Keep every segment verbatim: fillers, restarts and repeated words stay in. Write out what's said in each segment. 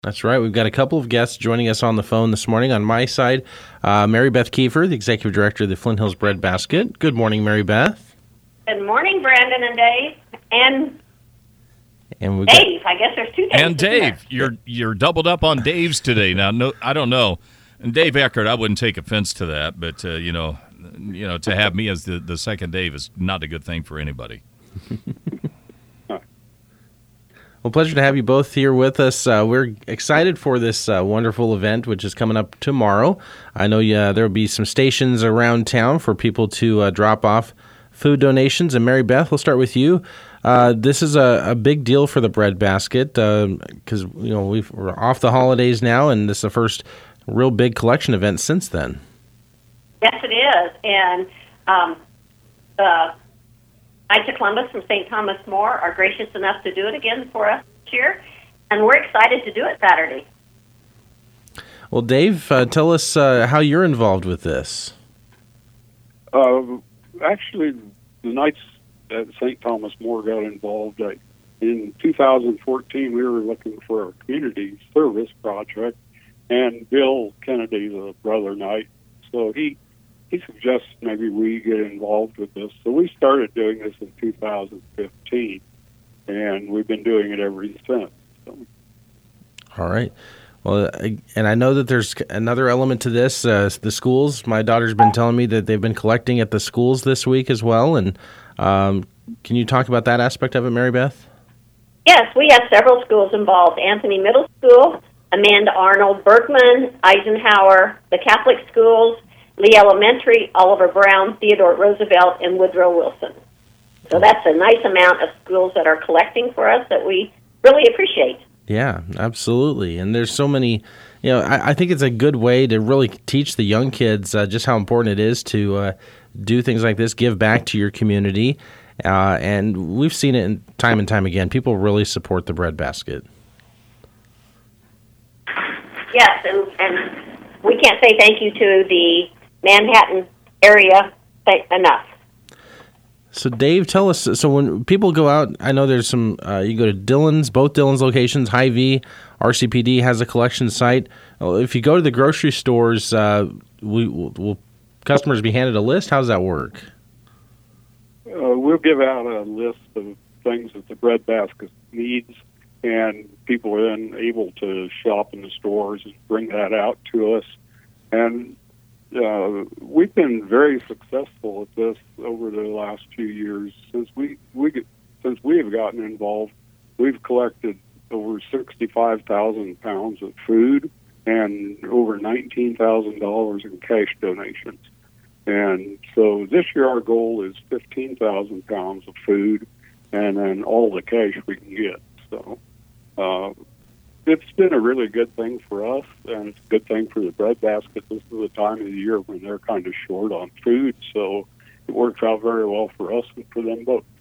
That's right. We've got a couple of guests joining us on the phone this morning. On my side, uh, Mary Beth Kiefer, the Executive Director of the Flint Hills Bread Basket. Good morning, Mary Beth. Good morning, Brandon and Dave. And, and we Dave. Got... I guess there's two Daves. And Dave. You're you're doubled up on Dave's today. Now, no, I don't know. And Dave Eckert, I wouldn't take offense to that, but, uh, you know, you know, to have me as the, the second Dave is not a good thing for anybody. Well, pleasure to have you both here with us. Uh, we're excited for this uh, wonderful event, which is coming up tomorrow. I know uh, there will be some stations around town for people to uh, drop off food donations. And Mary Beth, we'll start with you. Uh, this is a, a big deal for the Bread Basket because um, you know we've, we're off the holidays now, and this is the first real big collection event since then. Yes, it is. And um, the Knights of Columbus from Saint Thomas More are gracious enough to do it again for us this year, and we're excited to do it Saturday. Well, Dave, uh, tell us uh, how you're involved with this. Uh, actually, the Knights at Saint Thomas More got involved. Uh, in two thousand fourteen, we were looking for a community service project, and Bill Kennedy, the brother Knight, so he He suggests maybe we get involved with this. So we started doing this in two thousand fifteen, and we've been doing it ever since. So. All right. Well, and I know that there's another element to this. Uh, the schools, my daughter's been telling me that they've been collecting at the schools this week as well. And um, can you talk about that aspect of it, Mary Beth? Yes, we have several schools involved. Anthony Middle School, Amanda Arnold, Bergman, Eisenhower, the Catholic schools, Lee Elementary, Oliver Brown, Theodore Roosevelt, and Woodrow Wilson. So that's a nice amount of schools that are collecting for us that we really appreciate. Yeah, absolutely. And there's so many, you know, I, I think it's a good way to really teach the young kids uh, just how important it is to uh, do things like this, give back to your community. Uh, and we've seen it in, time and time again. People really support the Bread Basket. Yes, and, and we can't say thank you to the Manhattan area enough. So, Dave, tell us, so when people go out, I know there's some, uh, you go to Dillon's, both Dillon's locations, Hy-Vee, R C P D has a collection site. If you go to the grocery stores, uh, we, will, will customers be handed a list? How does that work? Uh, we'll give out a list of things that the Bread Basket needs, and people are then able to shop in the stores and bring that out to us. And Uh, we've been very successful at this over the last few years. Since we, we since we have gotten involved, we've collected over sixty-five thousand pounds of food and over nineteen thousand dollars in cash donations. And so this year our goal is fifteen thousand pounds of food and then all the cash we can get. So uh, it's been a really good thing for us, and it's a good thing for the Bread Basket. This is the time of the year when they're kind of short on food, so it works out very well for us and for them both.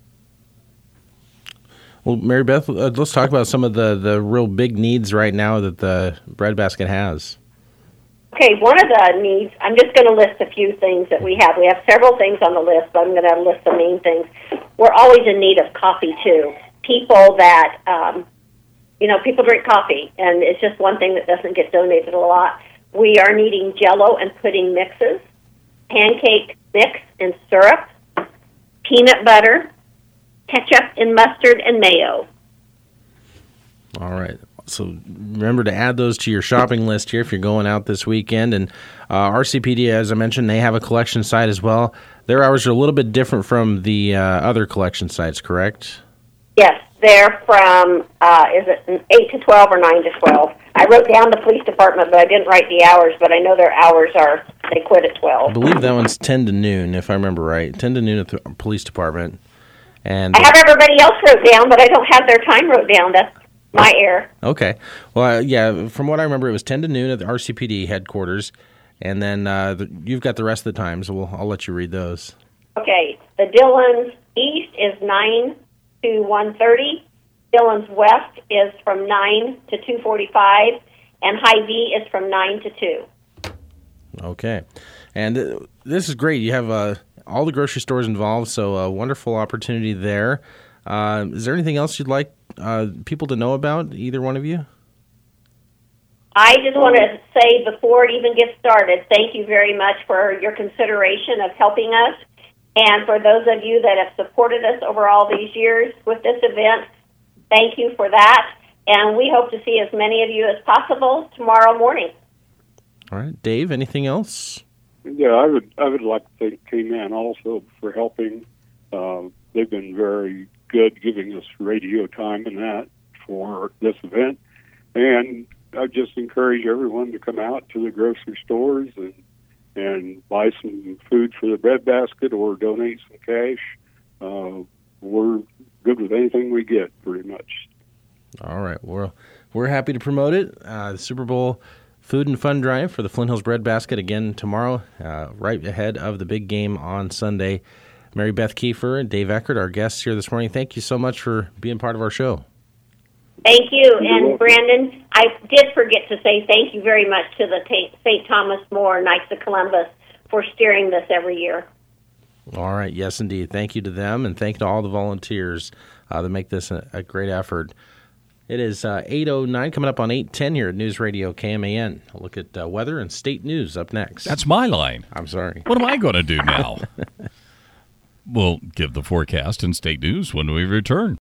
Well, Mary Beth, uh, let's talk about some of the, the real big needs right now that the Bread Basket has. Okay, one of the needs, I'm just going to list a few things that we have. We have several things on the list, but I'm going to list the main things. We're always in need of coffee, too. People that... Um, You know, people drink coffee, and it's just one thing that doesn't get donated a lot. We are needing Jell-O and pudding mixes, pancake mix and syrup, peanut butter, ketchup and mustard, and mayo. All right. So remember to add those to your shopping list here if you're going out this weekend. And uh, R C P D, as I mentioned, they have a collection site as well. Their hours are a little bit different from the uh, other collection sites, correct? Yes. They're from, uh, is it eight to twelve or nine to twelve? I wrote down the police department, but I didn't write the hours, but I know their hours are, they quit at twelve. I believe that one's ten to noon, if I remember right. ten to noon at the police department. And I have everybody else wrote down, but I don't have their time wrote down. That's my error. Okay. Well, uh, yeah, from what I remember, it was ten to noon at the R C P D headquarters, and then uh, the, you've got the rest of the time, so we'll, I'll let you read those. Okay. The Dillon's East is nine to one thirty. Dillon's West is from nine to two forty-five, and Hy-Vee is from nine to two. Okay. And uh, this is great. You have uh, all the grocery stores involved, so a wonderful opportunity there. Uh, is there anything else you'd like uh, people to know about, either one of you? I just want to say before it even gets started, thank you very much for your consideration of helping us. And for those of you that have supported us over all these years with this event, thank you for that. And we hope to see as many of you as possible tomorrow morning. All right. Dave, anything else? Yeah, I would I would like to thank K-Man also for helping. Uh, they've been very good giving us radio time and that for this event. And I just encourage everyone to come out to the grocery stores and and buy some food for the breadbasket or donate some cash. Uh, we're good with anything we get, pretty much. All right. Well, we're happy to promote it. Uh, the Super Bowl Food and Fun Drive for the Flint Hills Breadbasket again tomorrow, uh, right ahead of the big game on Sunday. Mary Beth Kiefer and Dave Eckert, our guests here this morning. Thank you so much for being part of our show. Thank you. And Brandon, I did forget to say thank you very much to the Saint Thomas More Knights of Columbus for steering this every year. All right. Yes, indeed. Thank you to them, and thank you to all the volunteers uh, that make this a, a great effort. It is uh, eight oh nine, coming up on eight ten here at News Radio K M A N. I'll look at uh, weather and state news up next. That's my line. I'm sorry. What am I going to do now? We'll give the forecast and state news when we return.